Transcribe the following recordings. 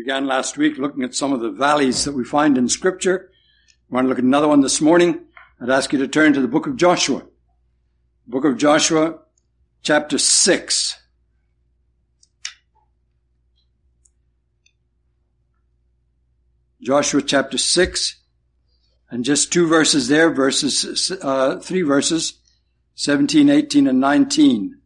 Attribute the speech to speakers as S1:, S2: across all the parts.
S1: began last week looking at some of the valleys that we find in Scripture. We want to look at another one this morning. I'd ask you to turn to the book of Joshua. Book of Joshua, chapter 6. Joshua chapter 6, and just two verses there, three verses, 17, 18, and 19.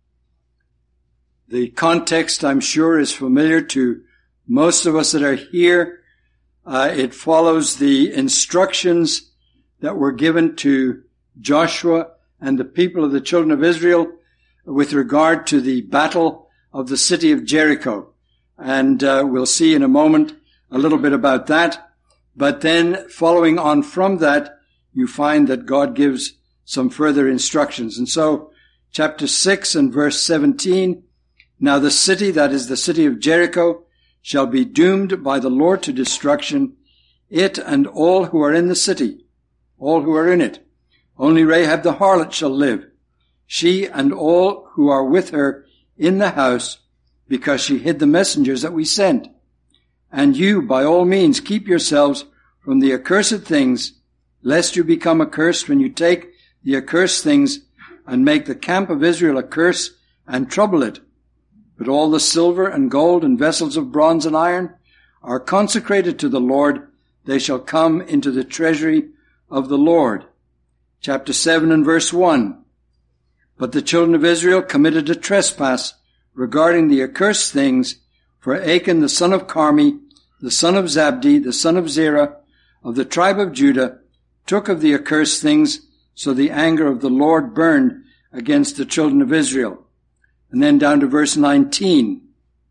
S1: The context, I'm sure, is familiar to most of us that are here. It follows the instructions that were given to Joshua and the people of the children of Israel with regard to the battle of the city of Jericho. And we'll see in a moment a little bit about that. But then following on from that, you find that God gives some further instructions. And so chapter 6 and verse 17, now the city, that is the city of Jericho, shall be doomed by the Lord to destruction, it and all who are in the city, all who are in it. Only Rahab the harlot shall live, she and all who are with her in the house, because she hid the messengers that we sent. And you, by all means, keep yourselves from the accursed things, lest you become accursed when you take the accursed things and make the camp of Israel a curse and trouble it. But all the silver and gold and vessels of bronze and iron are consecrated to the Lord. They shall come into the treasury of the Lord. Chapter 7 and verse 1. But the children of Israel committed a trespass regarding the accursed things, for Achan the son of Carmi, the son of Zabdi, the son of Zerah, of the tribe of Judah, took of the accursed things, so the anger of the Lord burned against the children of Israel. And then down to verse 19.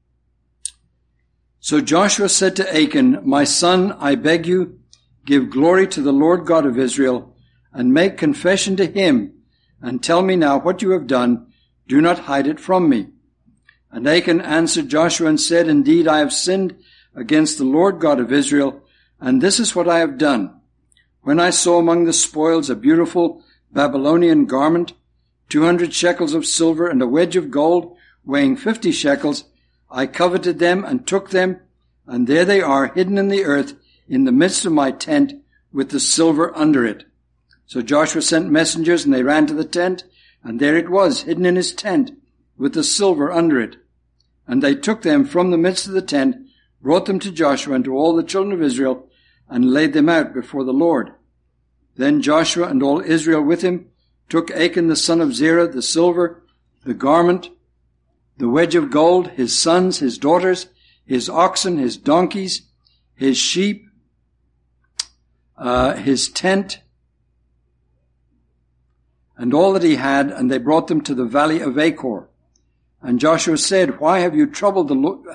S1: So Joshua said to Achan, my son, I beg you, give glory to the Lord God of Israel, and make confession to him, and tell me now what you have done. Do not hide it from me. And Achan answered Joshua and said, indeed, I have sinned against the Lord God of Israel, and this is what I have done. When I saw among the spoils a beautiful Babylonian garment, 200 shekels of silver and a wedge of gold weighing 50 shekels, I coveted them and took them, and there they are hidden in the earth in the midst of my tent with the silver under it. So Joshua sent messengers, and they ran to the tent, and there it was hidden in his tent with the silver under it. And they took them from the midst of the tent, brought them to Joshua and to all the children of Israel, and laid them out before the Lord. Then Joshua and all Israel with him took Achan the son of Zerah, the silver, the garment, the wedge of gold, his sons, his daughters, his oxen, his donkeys, his sheep, his tent, and all that he had, and they brought them to the valley of Achor. And Joshua said, why have you troubled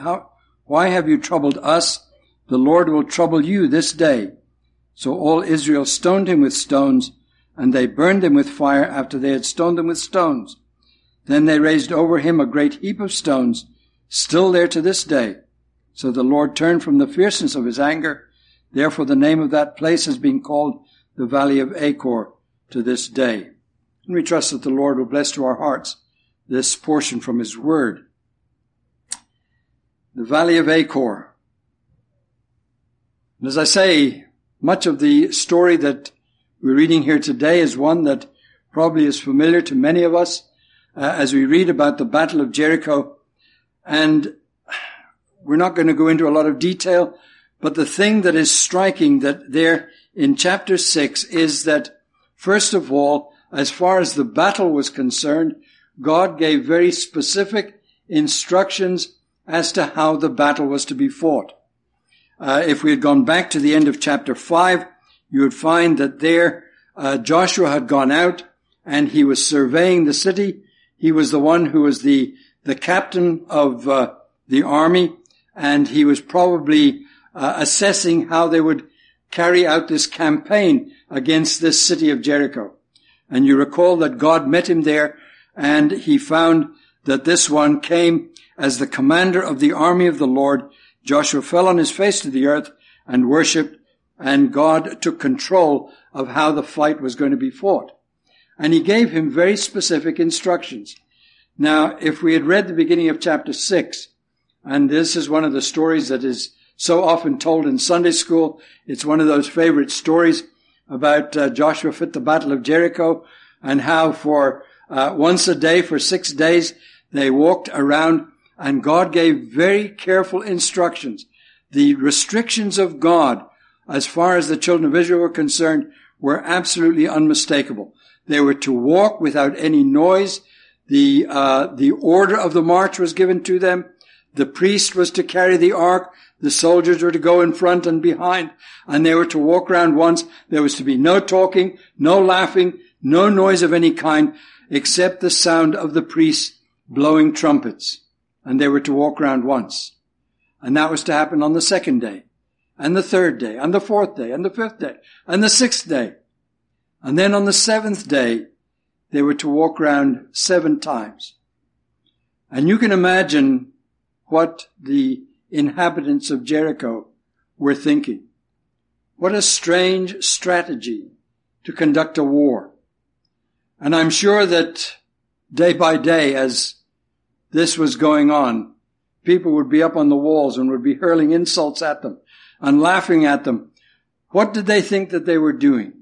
S1: us? The Lord will trouble you this day. So all Israel stoned him with stones, and they burned him with fire after they had stoned him with stones. Then they raised over him a great heap of stones, still there to this day. So the Lord turned from the fierceness of his anger. Therefore the name of that place has been called the Valley of Achor to this day. And we trust that the Lord will bless to our hearts this portion from his word. The Valley of Achor. And as I say, much of the story that we're reading here today is one that probably is familiar to many of us as we read about the Battle of Jericho. And we're not going to go into a lot of detail, but the thing that is striking that there in chapter 6 is that, first of all, as far as the battle was concerned, God gave very specific instructions as to how the battle was to be fought. If we had gone back to the end of chapter 5, you would find that there Joshua had gone out and he was surveying the city. He was the one who was the captain of the army, and he was probably assessing how they would carry out this campaign against this city of Jericho. And you recall that God met him there, and he found that this one came as the commander of the army of the Lord. Joshua fell on his face to the earth and worshipped, and God took control of how the fight was going to be fought. And he gave him very specific instructions. Now, if we had read the beginning of chapter 6, and this is one of the stories that is so often told in Sunday school. It's one of those favorite stories about Joshua fit the battle of Jericho, and how for once a day for 6 days they walked around, and God gave very careful instructions. The restrictions of God, as far as the children of Israel were concerned, were absolutely unmistakable. They were to walk without any noise. The order of the march was given to them. The priest was to carry the ark. The soldiers were to go in front and behind, and they were to walk around once. There was to be no talking, no laughing, no noise of any kind, except the sound of the priests blowing trumpets. And they were to walk around once. And that was to happen on the 2nd day, and the 3rd day, and the 4th day, and the 5th day, and the 6th day. And then on the 7th day, they were to walk around 7 times. And you can imagine what the inhabitants of Jericho were thinking. What a strange strategy to conduct a war. And I'm sure that day by day, as this was going on, people would be up on the walls and would be hurling insults at them and laughing at them. What did they think that they were doing?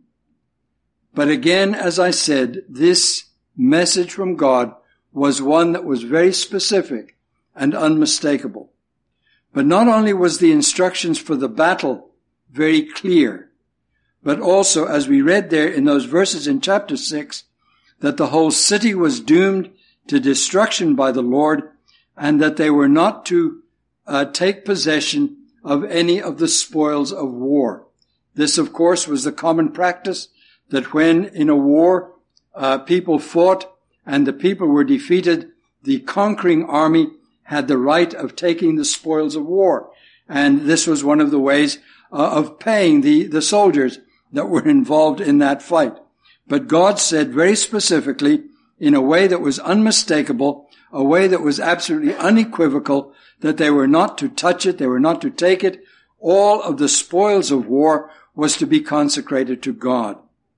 S1: But again, as I said, this message from God was one that was very specific and unmistakable. But not only was the instructions for the battle very clear, but also, as we read there in those verses in chapter 6, that the whole city was doomed to destruction by the Lord, and that they were not to take possession of any of the spoils of war. This, of course, was the common practice, that when in a war people fought and the people were defeated, the conquering army had the right of taking the spoils of war. And this was one of the ways of paying the soldiers that were involved in that fight. But God said very specifically, in a way that was unmistakable, a way that was absolutely unequivocal, that they were not to touch it, they were not to take it. All of the spoils of war was to be consecrated to God.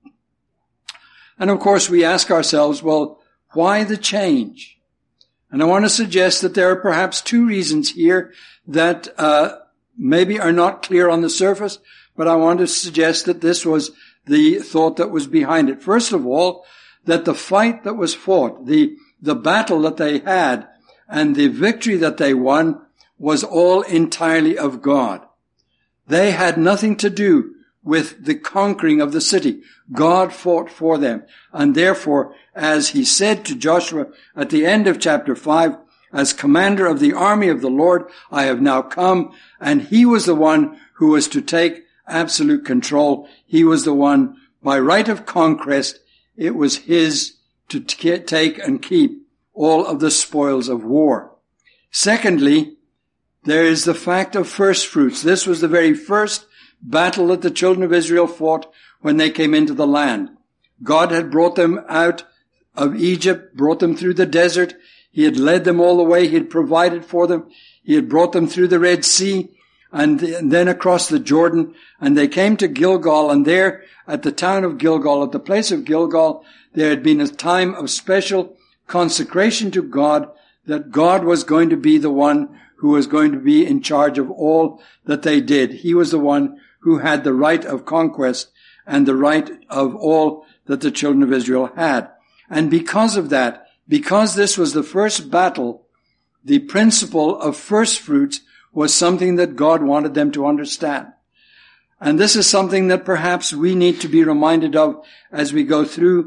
S1: And of course we ask ourselves, well, why the change? And I want to suggest that there are perhaps 2 reasons here that maybe are not clear on the surface, but I want to suggest that this was the thought that was behind it. First of all, that the fight that was fought, the battle that they had, and the victory that they won was all entirely of God. They had nothing to do with the conquering of the city. God fought for them. And therefore, as he said to Joshua at the end of chapter 5, as commander of the army of the Lord, I have now come. And he was the one who was to take absolute control. He was the one, by right of conquest, it was his to take and keep all of the spoils of war. Secondly, there is the fact of first fruits. This was the very first battle that the children of Israel fought when they came into the land. God had brought them out of Egypt, brought them through the desert. He had led them all the way. He had provided for them. He had brought them through the Red Sea and then across the Jordan. And they came to Gilgal, and there at the town of Gilgal, at the place of Gilgal, there had been a time of special consecration to God, that God was going to be the one who was going to be in charge of all that they did. He was the one who had the right of conquest and the right of all that the children of Israel had. And because of that, because this was the first battle, the principle of first fruits was something that God wanted them to understand. And this is something that perhaps we need to be reminded of as we go through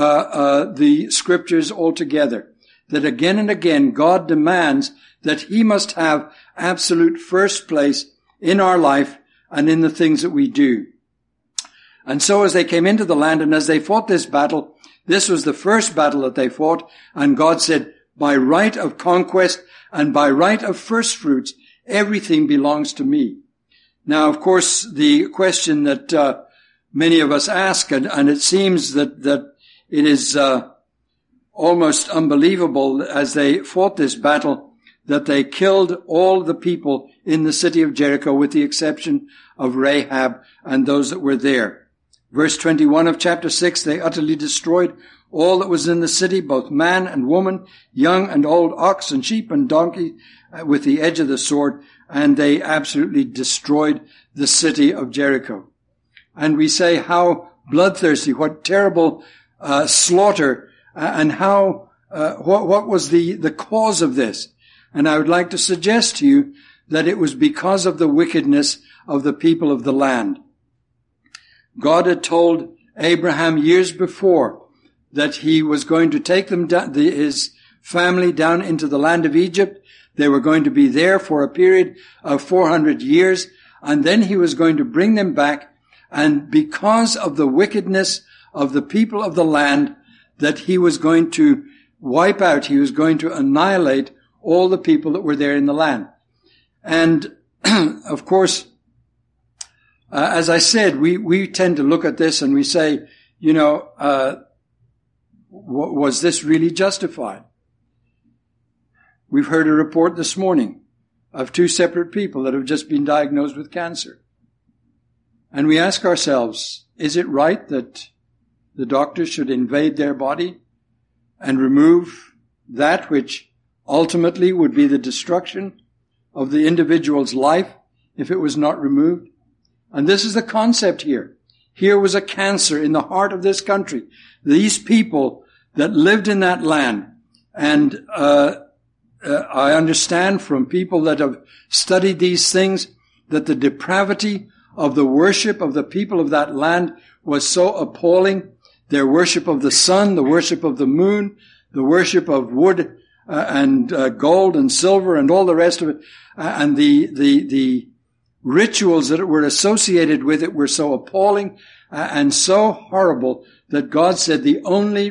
S1: the scriptures altogether. That again and again, God demands that he must have absolute first place in our life and in the things that we do. And so as they came into the land and as they fought this battle, this was the first battle that they fought, and God said, by right of conquest and by right of first fruits, everything belongs to me. Now, of course, the question that many of us ask, and it seems that it is almost unbelievable as they fought this battle, that they killed all the people in the city of Jericho with the exception of Rahab and those that were there. Verse 21 of chapter 6, they utterly destroyed all that was in the city, both man and woman, young and old, ox and sheep and donkey, with the edge of the sword, and they absolutely destroyed the city of Jericho. And we say how bloodthirsty, what terrible slaughter, and how what was the cause of this. And I would like to suggest to you that it was because of the wickedness of the people of the land. God had told Abraham years before that he was going to take them down, his family down into the land of Egypt. They were going to be there for a period of 400 years, and then he was going to bring them back. And because of the wickedness of the people of the land, that he was going to wipe out, he was going to annihilate all the people that were there in the land. And of course, as I said, we tend to look at this and we say, was this really justified? We've heard a report this morning of 2 separate people that have just been diagnosed with cancer. And we ask ourselves, is it right that the doctors should invade their body and remove that which ultimately would be the destruction of the individual's life if it was not removed? And this is the concept here. Here was a cancer in the heart of this country. These people that lived in that land, and I understand from people that have studied these things that the depravity of the worship of the people of that land was so appalling. Their worship of the sun, the worship of the moon, the worship of wood and gold and silver and all the rest of it, and the rituals that were associated with it were so appalling and so horrible that God said the only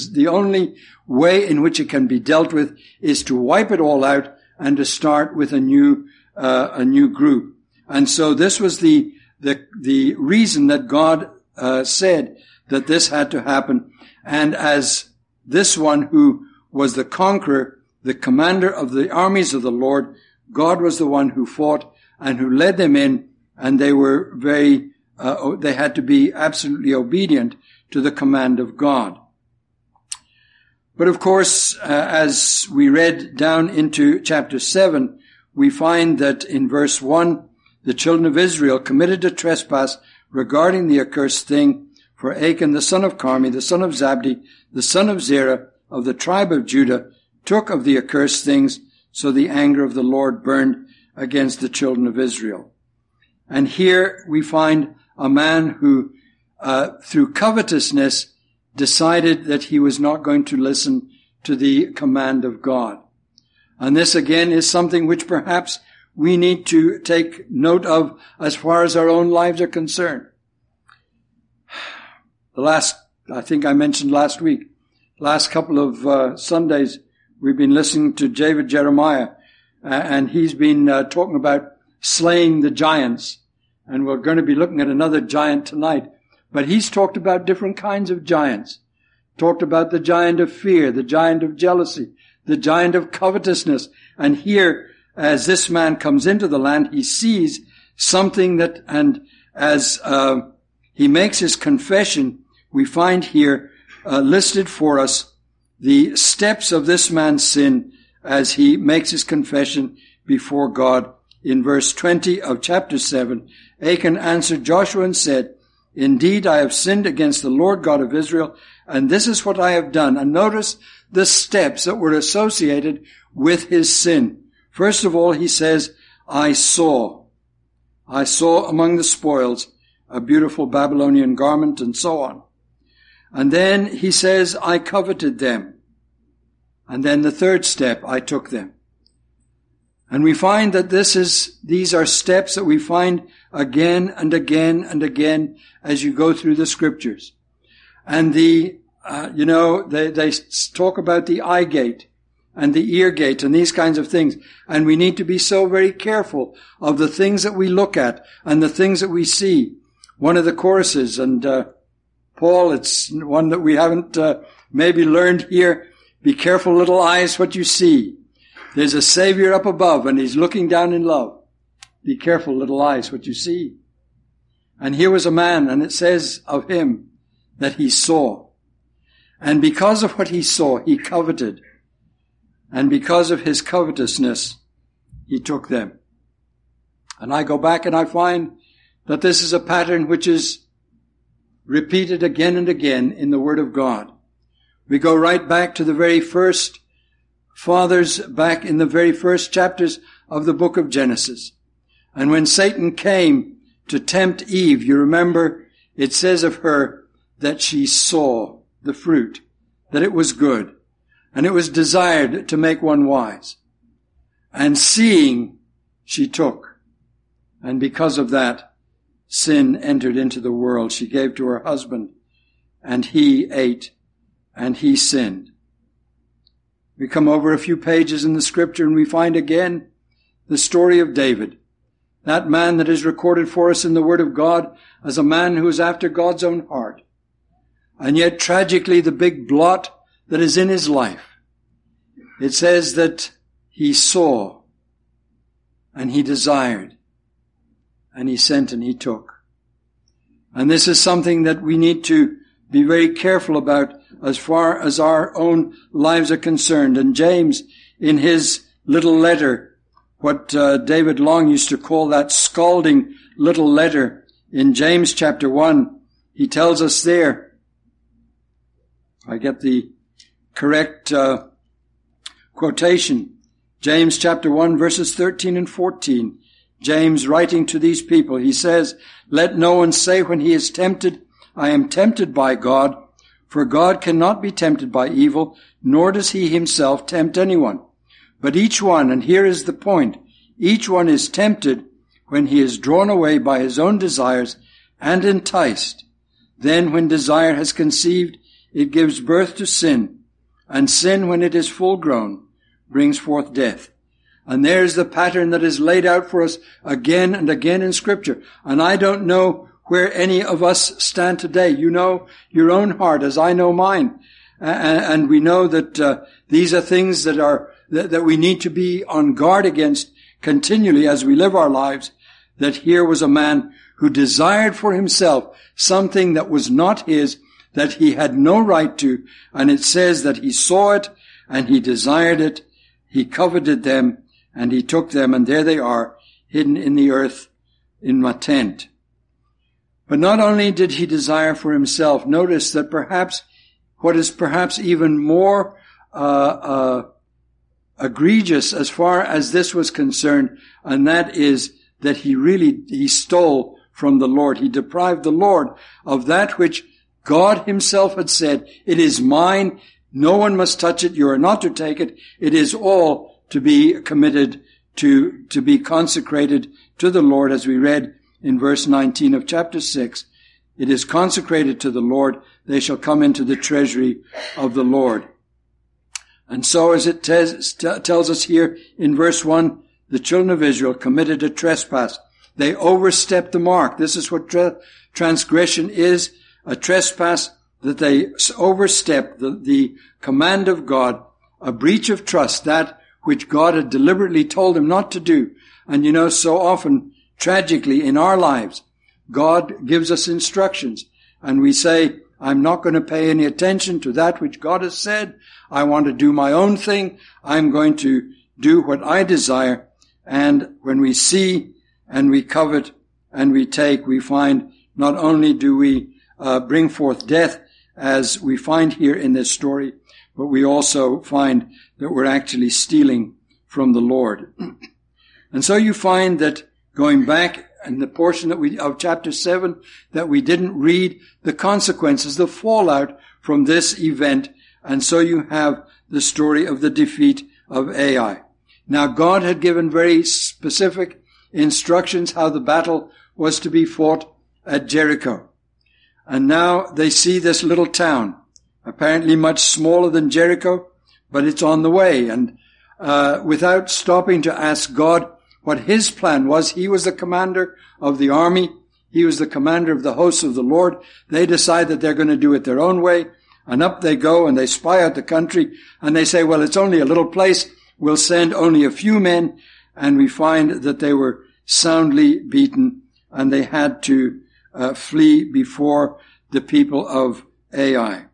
S1: way in which it can be dealt with is to wipe it all out and to start with a new group. And so this was the reason that God said that this had to happen. And as this one who was the conqueror, the commander of the armies of the Lord, God was the one who fought and who led them in, and they were they had to be absolutely obedient to the command of God. But of course, as we read down into chapter 7, we find that in verse 1, the children of Israel committed a trespass regarding the accursed thing, for Achan the son of Carmi, the son of Zabdi, the son of Zerah, of the tribe of Judah, took of the accursed things, so the anger of the Lord burned against the children of Israel. And here we find a man who, through covetousness, decided that he was not going to listen to the command of God. And this again is something which perhaps we need to take note of as far as our own lives are concerned. I think I mentioned last week, last couple of Sundays, we've been listening to David Jeremiah, and he's been talking about slaying the giants. And we're going to be looking at another giant tonight. But he's talked about different kinds of giants. Talked about the giant of fear, the giant of jealousy, the giant of covetousness. And here, as this man comes into the land, he sees something that, and as he makes his confession, we find here listed for us the steps of this man's sin as he makes his confession before God. In verse 20 of chapter 7, Achan answered Joshua and said, "Indeed, I have sinned against the Lord God of Israel, and this is what I have done." And notice the steps that were associated with his sin. First of all, he says, I saw among the spoils a beautiful Babylonian garment, and so on. And then he says, I coveted them. And then the third step, I took them. And we find that these are steps that we find again and again and again as you go through the scriptures. And they talk about the eye gate and the ear gate and these kinds of things. And we need to be so very careful of the things that we look at and the things that we see. One of the choruses, and Paul, it's one that we haven't maybe learned here. Be careful, little eyes, what you see. There's a Savior up above, and he's looking down in love. Be careful, little eyes, what you see. And here was a man, and it says of him that he saw. And because of what he saw, he coveted. And because of his covetousness, he took them. And I go back and I find that this is a pattern which is repeated again and again in the Word of God. We go right back to the very first fathers, back in the very first chapters of the book of Genesis. And when Satan came to tempt Eve, you remember it says of her that she saw the fruit, that it was good, and it was desired to make one wise. And seeing, she took. And because of that, sin entered into the world. She gave to her husband, and he ate, and he sinned. We come over a few pages in the scripture and we find again the story of David, that man that is recorded for us in the Word of God as a man who is after God's own heart. And yet tragically the big blot that is in his life, it says that he saw and he desired and he sent and he took. And this is something that we need to be very careful about as far as our own lives are concerned. And James, in his little letter, what David Long used to call that scalding little letter, in James chapter 1, he tells us there, I get the correct quotation, James chapter 1 verses 13 and 14, James writing to these people, he says, "Let no one say when he is tempted, I am tempted by God, for God cannot be tempted by evil, nor does he himself tempt anyone. But each one," and here is the point, "each one is tempted when he is drawn away by his own desires and enticed. Then when desire has conceived, it gives birth to sin, and sin, when it is full grown, brings forth death." And there's the pattern that is laid out for us again and again in Scripture. And I don't know where any of us stand today. You know your own heart as I know mine. And we know that these are things that we need to be on guard against continually as we live our lives. That here was a man who desired for himself something that was not his, that he had no right to. And it says that he saw it and he desired it. He coveted them and he took them, and there they are, hidden in the earth in my tent. But not only did he desire for himself, notice that perhaps what is perhaps even more egregious as far as this was concerned, and that is that he stole from the Lord. He deprived the Lord of that which God himself had said, "It is mine, no one must touch it, you are not to take it, it is all to be committed to be consecrated to the Lord," as we read in verse 19 of chapter 6. It is consecrated to the Lord, they shall come into the treasury of the Lord. And so as it tells us here in verse 1, the children of Israel committed a trespass. They overstepped the mark. This is what transgression is, a trespass, that they overstepped the command of God, a breach of trust, that which God had deliberately told them not to do. And you know, so often, tragically, in our lives, God gives us instructions, and we say, "I'm not going to pay any attention to that which God has said. I want to do my own thing. I'm going to do what I desire." And when we see and we covet and we take, we find not only do we bring forth death, as we find here in this story, but we also find that we're actually stealing from the Lord. And so you find that going back in the portion of chapter 7 that we didn't read, the consequences, the fallout from this event. And so you have the story of the defeat of Ai. Now God had given very specific instructions how the battle was to be fought at Jericho. And now they see this little town, apparently much smaller than Jericho, but it's on the way. And without stopping to ask God what his plan was, he was the commander of the army. He was the commander of the hosts of the Lord. They decide that they're going to do it their own way. And up they go and they spy out the country. And they say, well, it's only a little place. We'll send only a few men. And we find that they were soundly beaten and they had to flee before the people of Ai.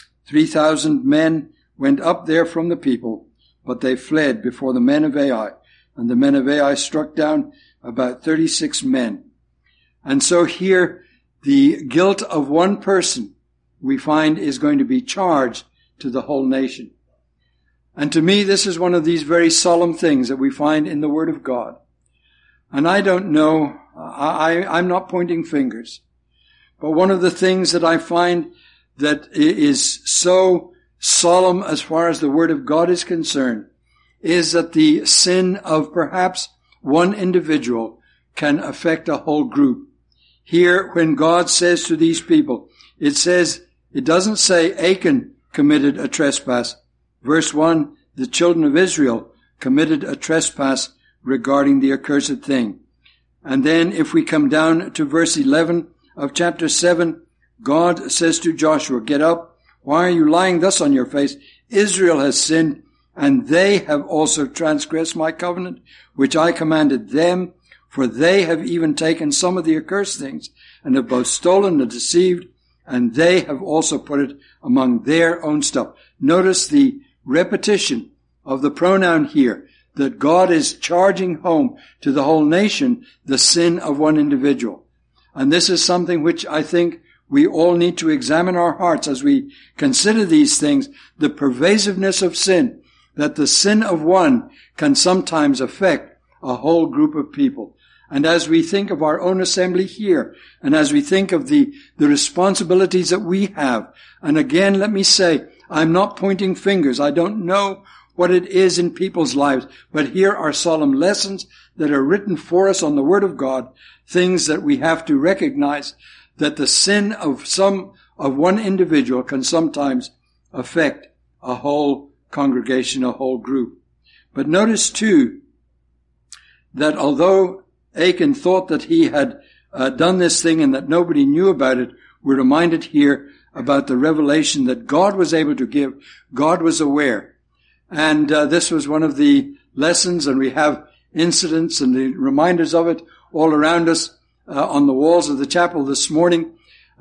S1: 3,000 men went up there from the people, but they fled before the men of Ai. And the men of Ai struck down about 36 men. And so here, the guilt of one person, we find, is going to be charged to the whole nation. And to me, this is one of these very solemn things that we find in the Word of God. And I don't know, I'm not pointing fingers, but one of the things that I find that is so solemn as far as the Word of God is concerned is that the sin of perhaps one individual can affect a whole group. Here, when God says to these people, it doesn't say Achan committed a trespass. Verse 1, the children of Israel committed a trespass regarding the accursed thing. And then if we come down to verse 11 of chapter 7, God says to Joshua, get up. Why are you lying thus on your face? Israel has sinned, and they have also transgressed my covenant, which I commanded them, for they have even taken some of the accursed things, and have both stolen and deceived, and they have also put it among their own stuff. Notice the repetition of the pronoun here, that God is charging home to the whole nation the sin of one individual. And this is something which I think we all need to examine our hearts as we consider these things, the pervasiveness of sin, that the sin of one can sometimes affect a whole group of people. And as we think of our own assembly here, and as we think of the responsibilities that we have, and again, let me say, I'm not pointing fingers. I don't know what it is in people's lives, but here are solemn lessons that are written for us on the Word of God, things that we have to recognize that the sin of one individual can sometimes affect a whole congregation, a whole group. But notice too, that although Achan thought that he had done this thing and that nobody knew about it, we're reminded here about the revelation that God was able to give. God was aware. And this was one of the lessons, and we have incidents and the reminders of it all around us on the walls of the chapel this morning.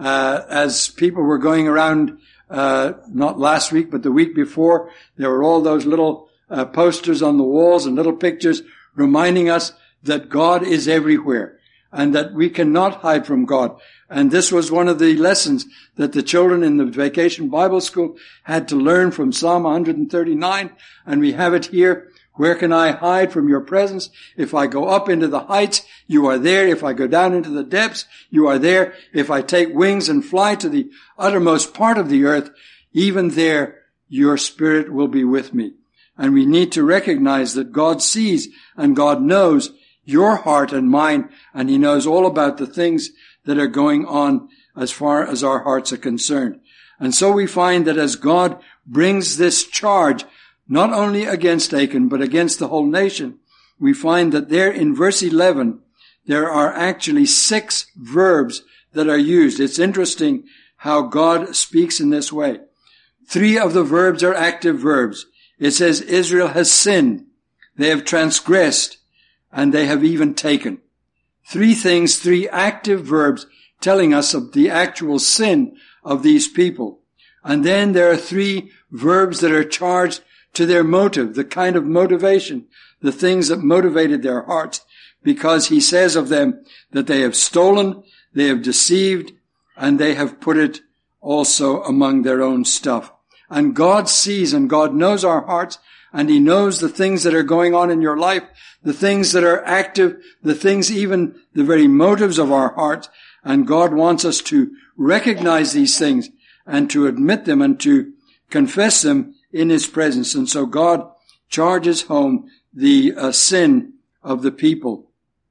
S1: As people were going around, not last week, but the week before, there were all those little posters on the walls and little pictures reminding us that God is everywhere and that we cannot hide from God. And this was one of the lessons that the children in the Vacation Bible School had to learn from Psalm 139. And we have it here. Where can I hide from your presence? If I go up into the heights, you are there. If I go down into the depths, you are there. If I take wings and fly to the uttermost part of the earth, even there your spirit will be with me. And we need to recognize that God sees and God knows your heart and mine, and He knows all about the things that are going on as far as our hearts are concerned. And so we find that as God brings this charge, not only against Achan, but against the whole nation, we find that there in verse 11, there are actually 6 verbs that are used. It's interesting how God speaks in this way. 3 of the verbs are active verbs. It says Israel has sinned, they have transgressed, and they have even taken. 3 things, 3 active verbs telling us of the actual sin of these people. And then there are 3 verbs that are charged to their motive, the kind of motivation, the things that motivated their hearts, because he says of them that they have stolen, they have deceived, and they have put it also among their own stuff. And God sees and God knows our hearts, and He knows the things that are going on in your life, the things that are active, the things, even the very motives of our hearts. And God wants us to recognize these things and to admit them and to confess them in His presence. And so God charges home the sin of the people.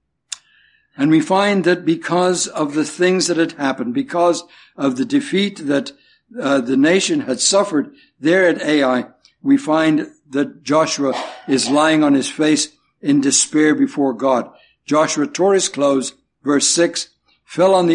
S1: And we find that because of the things that had happened, because of the defeat that the nation had suffered there at Ai, we find that Joshua is lying on his face in despair before God. Joshua tore his clothes, verse 6, fell to the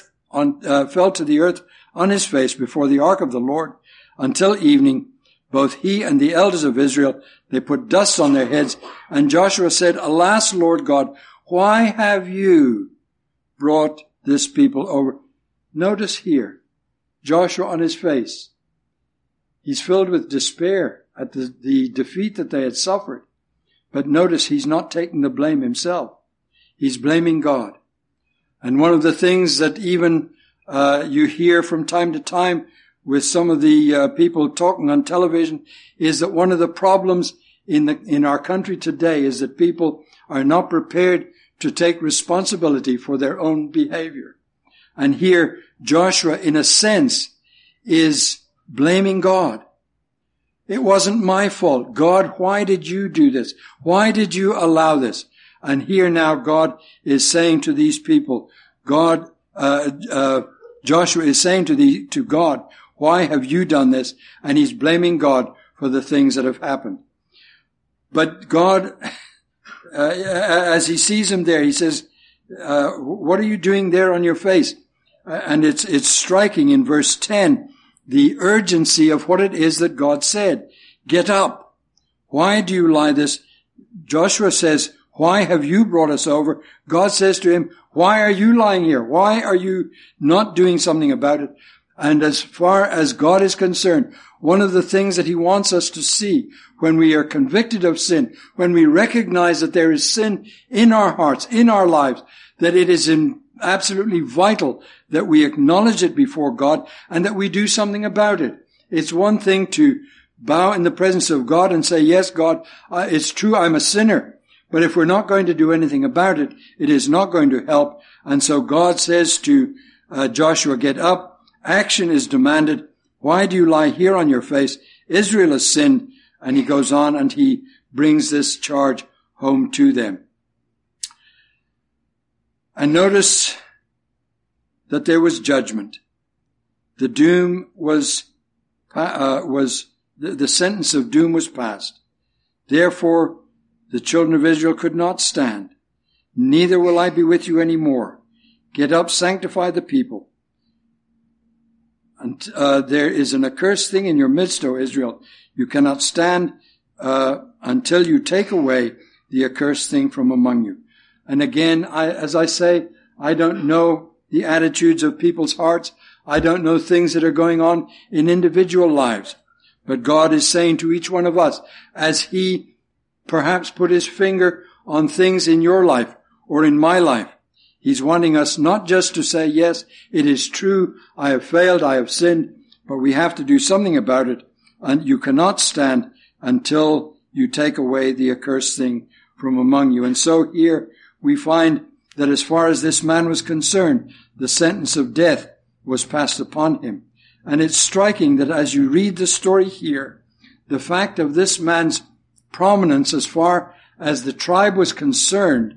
S1: earth on his face before the ark of the Lord until evening. Both he and the elders of Israel, they put dust on their heads. And Joshua said, Alas, Lord God, why have you brought this people over? Notice here, Joshua on his face. He's filled with despair at the defeat that they had suffered. But notice he's not taking the blame himself. He's blaming God. And one of the things that even you hear from time to time with some of the people talking on television is that one of the problems in our country today is that people are not prepared to take responsibility for their own behavior. And here, Joshua, in a sense, is blaming God. It wasn't my fault. God, why did you do this? Why did you allow this? And here now God is saying to these people, Joshua is saying to God, why have you done this? And he's blaming God for the things that have happened. But God, as he sees him there, he says, what are you doing there on your face? And it's striking in verse 10, the urgency of what it is that God said. Get up. Why do you lie this? Joshua says, why have you brought us over? God says to him, why are you lying here? Why are you not doing something about it? And as far as God is concerned, one of the things that he wants us to see when we are convicted of sin, when we recognize that there is sin in our hearts, in our lives, that it is absolutely vital that we acknowledge it before God and that we do something about it. It's one thing to bow in the presence of God and say, yes, God, it's true, I'm a sinner. But if we're not going to do anything about it, it is not going to help. And so God says to Joshua, get up. Action is demanded. Why do you lie here on your face? Israel has sinned. And he goes on and he brings this charge home to them. And notice that there was judgment. The doom was the sentence of doom was passed. Therefore, the children of Israel could not stand. Neither will I be with you any more. Get up, sanctify the people. And there is an accursed thing in your midst, O Israel. You cannot stand until you take away the accursed thing from among you. And again, as I say, I don't know the attitudes of people's hearts. I don't know things that are going on in individual lives. But God is saying to each one of us, as he perhaps put his finger on things in your life or in my life, he's wanting us not just to say, yes, it is true, I have failed, I have sinned, but we have to do something about it. And you cannot stand until you take away the accursed thing from among you. And so here we find that as far as this man was concerned, the sentence of death was passed upon him. And it's striking that as you read the story here, the fact of this man's prominence as far as the tribe was concerned,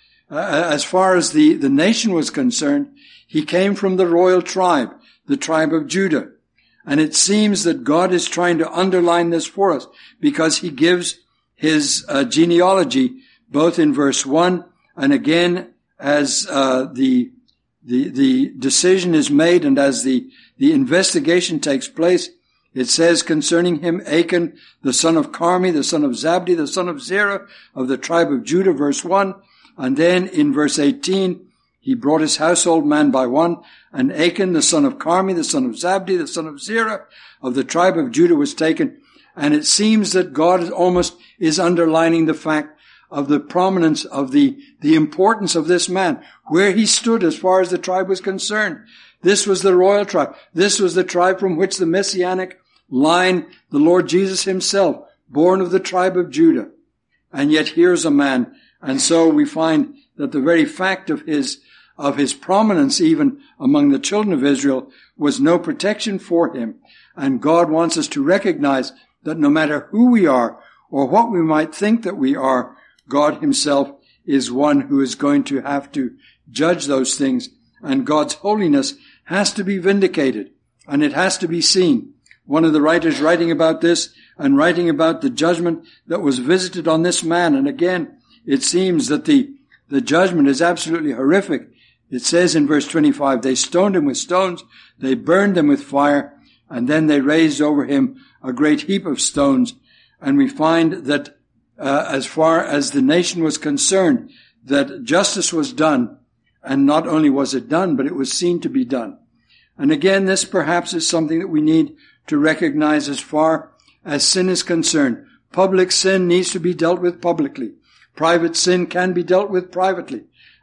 S1: as far as the nation was concerned, he came from the royal tribe, the tribe of Judah. And it seems that God is trying to underline this for us because he gives his genealogy both in verse 1 and again as the decision is made and as the investigation takes place. It says concerning him, Achan, the son of Carmi, the son of Zabdi, the son of Zerah of the tribe of Judah, verse 1. And then in verse 18, he brought his household man by one, and Achan, the son of Carmi, the son of Zabdi, the son of Zerah of the tribe of Judah was taken. And it seems that God almost is underlining the fact of the prominence of the importance of this man, where he stood as far as the tribe was concerned. This was the royal tribe. This was the tribe from which the messianic line, the Lord Jesus himself, born of the tribe of Judah. And yet here's a man. And so we find that the very fact of his prominence even among the children of Israel was no protection for him. And God wants us to recognize that no matter who we are or what we might think that we are, God himself is one who is going to have to judge those things. And God's holiness has to be vindicated and it has to be seen. One of the writers writing about this and writing about the judgment that was visited on this man. And again, it seems that the judgment is absolutely horrific. It says in verse 25, they stoned him with stones, they burned him with fire, and then they raised over him a great heap of stones. And we find that as far as the nation was concerned, that justice was done. And not only was it done, but it was seen to be done. And again, this perhaps is something that we need to recognize as far as sin is concerned. Public sin needs to be dealt with publicly. Private sin can be dealt with privately.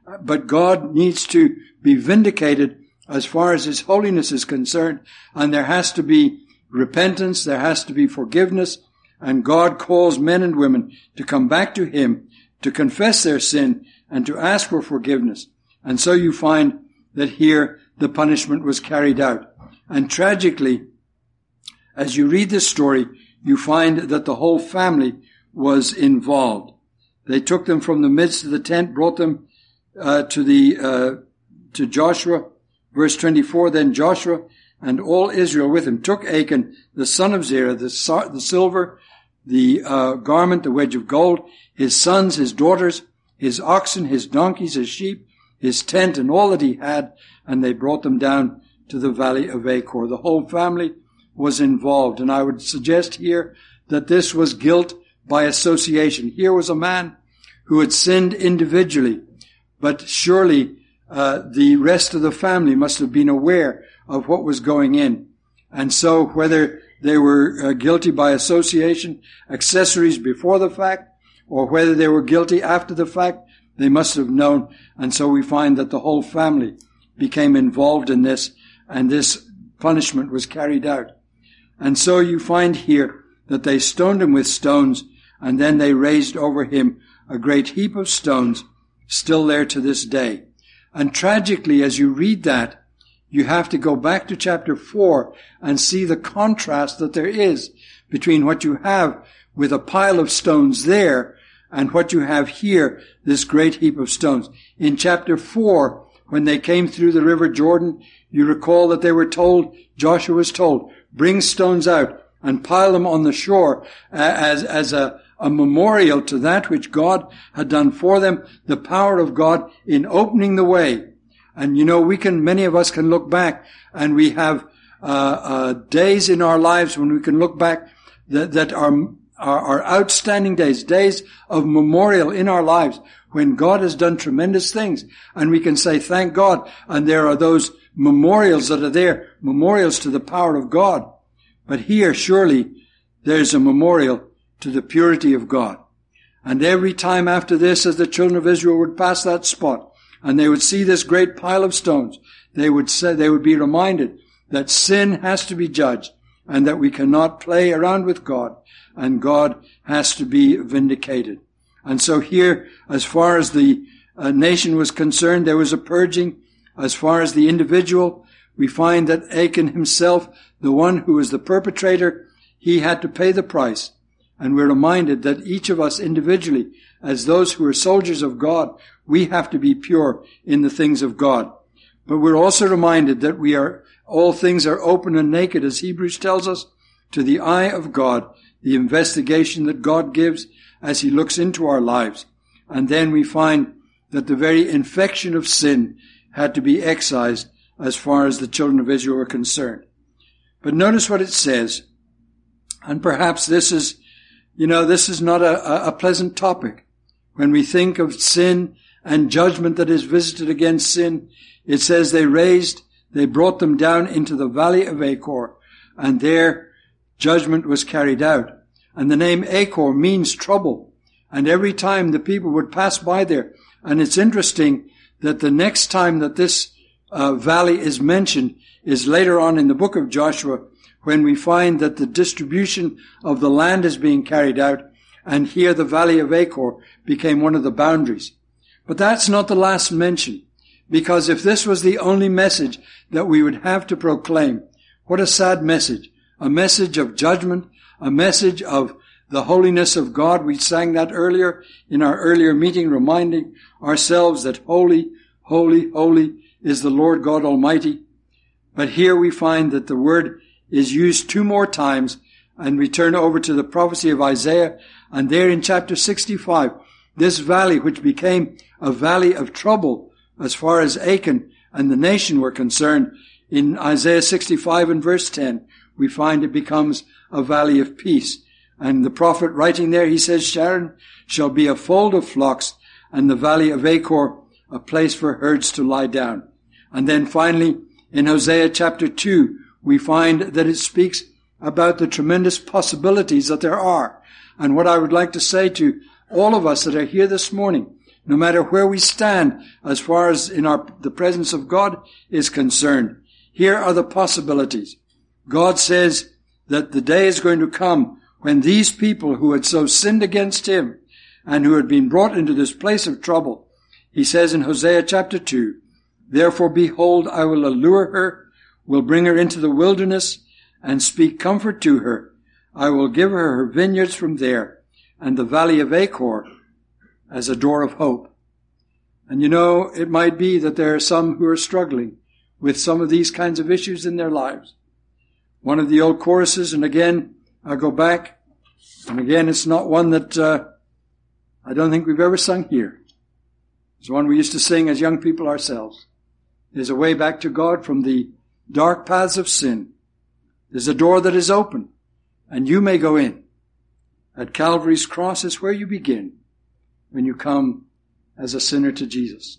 S1: but God needs to be vindicated as far as his holiness is concerned, and there has to be repentance, there has to be forgiveness, and God calls men and women to come back to him, to confess their sin, and to ask for forgiveness. And so you find that here the punishment was carried out. And tragically, as you read this story, you find that the whole family was involved. They took them from the midst of the tent, brought them to Joshua. Verse 24, then Joshua and all Israel with him took Achan, the son of Zerah, the silver, the garment, the wedge of gold, his sons, his daughters, his oxen, his donkeys, his sheep, his tent, and all that he had, and they brought them down to the valley of Achor. The whole family was involved, and I would suggest here that this was guilt by association. Here was a man who had sinned individually, but surely the rest of the family must have been aware of what was going in. And so whether they were guilty by association, accessories before the fact, or whether they were guilty after the fact, they must have known. And so we find that the whole family became involved in this, and this punishment was carried out. And so you find here that they stoned him with stones, and then they raised over him a great heap of stones, still there to this day. And tragically, as you read that, you have to go back to chapter 4 and see the contrast that there is between what you have with a pile of stones there and what you have here, this great heap of stones. In chapter 4, when they came through the river Jordan, you recall that they were told, Joshua was told, bring stones out and pile them on the shore as a memorial to that which God had done for them, the power of God in opening the way. And many of us can look back, and we have days in our lives when we can look back that are outstanding days of memorial in our lives when God has done tremendous things, and we can say thank God. And there are those memorials that are there, memorials to the power of God. But here, surely, there's a memorial to the purity of God. And every time after this, as the children of Israel would pass that spot, and they would see this great pile of stones, they would be reminded that sin has to be judged, and that we cannot play around with God, and God has to be vindicated. And so here, as far as the nation was concerned, there was a purging. As far as the individual, we find that Achan himself, the one who was the perpetrator, he had to pay the price. And we're reminded that each of us individually, as those who are soldiers of God, we have to be pure in the things of God. But we're also reminded that all things are open and naked, as Hebrews tells us, to the eye of God, the investigation that God gives as he looks into our lives. And then we find that the very infection of sin had to be excised as far as the children of Israel were concerned. But notice what it says. And perhaps this is not a pleasant topic. When we think of sin and judgment that is visited against sin, it says they brought them down into the valley of Achor, and there judgment was carried out. And the name Achor means trouble. And every time the people would pass by there, and it's interesting that the next time that this valley is mentioned is later on in the book of Joshua, when we find that the distribution of the land is being carried out, and here the valley of Achor became one of the boundaries. But that's not the last mention, because if this was the only message that we would have to proclaim, what a sad message. A message of judgment, a message of the holiness of God. We sang that earlier in our earlier meeting, reminding ourselves that holy, holy, holy is the Lord God Almighty. But here we find that the word is used 2 more times, and we turn over to the prophecy of Isaiah, and there in chapter 65, this valley, which became a valley of trouble as far as Achan and the nation were concerned, in Isaiah 65 and verse 10, we find it becomes a valley of peace. And the prophet writing there, he says, Sharon shall be a fold of flocks, and the valley of Achor a place for herds to lie down. And then finally, in Hosea chapter 2, we find that it speaks about the tremendous possibilities that there are. And what I would like to say to all of us that are here this morning, no matter where we stand as far as in the presence of God is concerned. Here are the possibilities. God says that the day is going to come when these people who had so sinned against him and who had been brought into this place of trouble, he says in Hosea chapter 2, therefore behold, I will allure her, will bring her into the wilderness and speak comfort to her. I will give her her vineyards from there and the valley of Achor as a door of hope. And you know, it might be that there are some who are struggling with some of these kinds of issues in their lives. One of the old choruses, and again, I go back, and again, it's not one that I don't think we've ever sung here. It's one we used to sing as young people ourselves. There's a way back to God from the dark paths of sin. There's a door that is open, and you may go in. At Calvary's cross is where you begin when you come as a sinner to Jesus.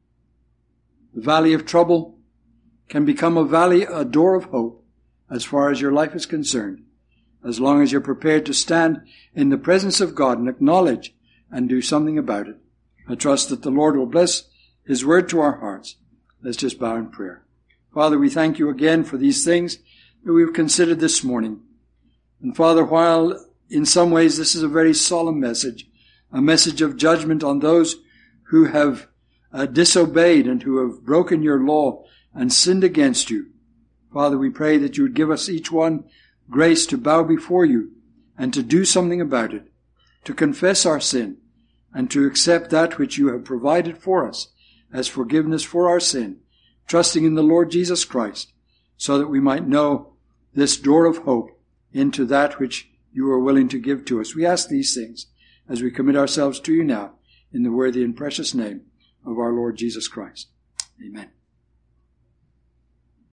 S1: The valley of trouble can become a door of hope as far as your life is concerned, as long as you're prepared to stand in the presence of God and acknowledge and do something about it. I trust that the Lord will bless his word to our hearts. Let's just bow in prayer. Father, we thank you again for these things that we've considered this morning. And Father, while in some ways this is a very solemn message, a message of judgment on those who have disobeyed and who have broken your law and sinned against you, Father, we pray that you would give us each one grace to bow before you and to do something about it, to confess our sin and to accept that which you have provided for us as forgiveness for our sin, trusting in the Lord Jesus Christ, so that we might know this door of hope into that which you are willing to give to us. We ask these things as we commit ourselves to you now in the worthy and precious name of our Lord Jesus Christ. Amen.